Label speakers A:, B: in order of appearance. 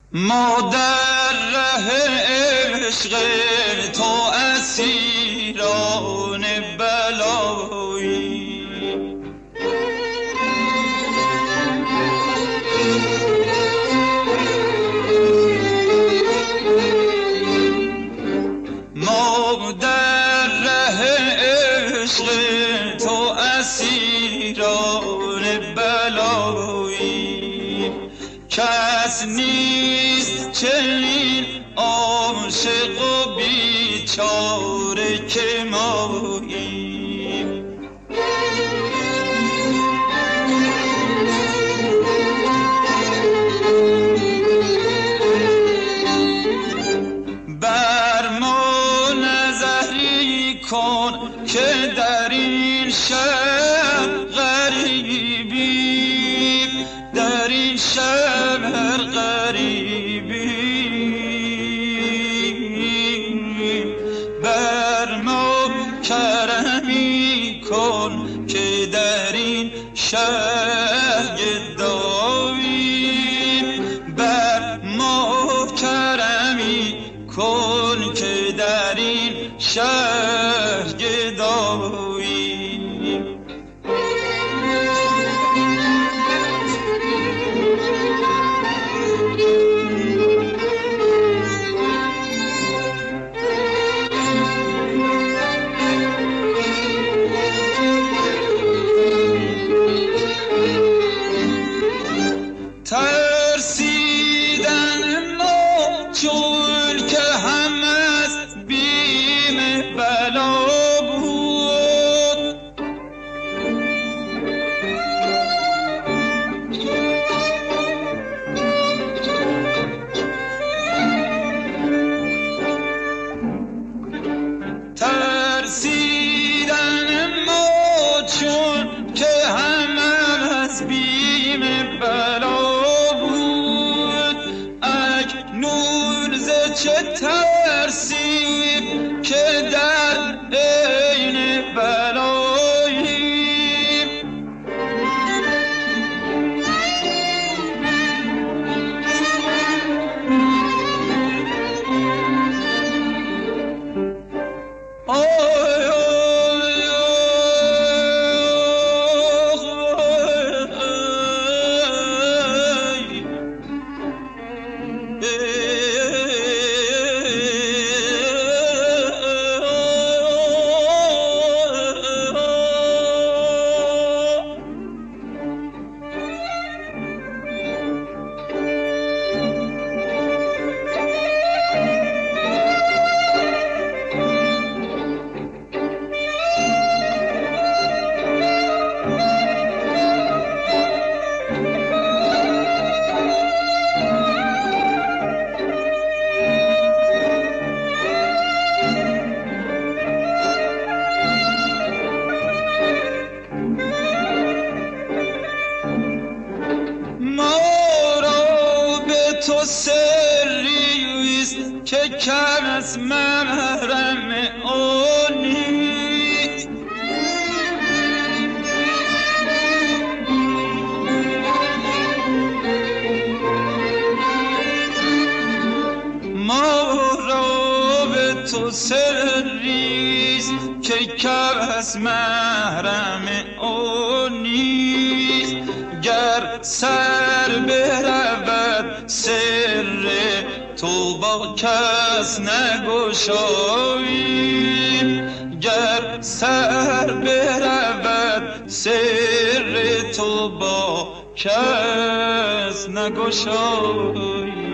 A: ما در ره عشق تو اسیران بلایی، ما در ره عشق تو اسیران بلایی، کس نیست چنین عاشق و بیچاره که ماییم. بر ما نظری کن که در این شهر غریبی، در این شهر غریبی. بر ما کرمی کن که در این شهر گداییم، بر ما کرمی کن که در این شهر گداییم. ترسیدن ما چون که هم از بیم بلا بود، ترسیدن ما چون که هم از بیم بلا بود. اکنون ز چه ترسیم که در عین بلاییم. تو سریست که کس محرم آن نیست. ما را به تو سریست که کس محرم آن نیست. گر سر برود سر تو با کس نگشاییم، گر سر برود سر تو با کس نگشاییم.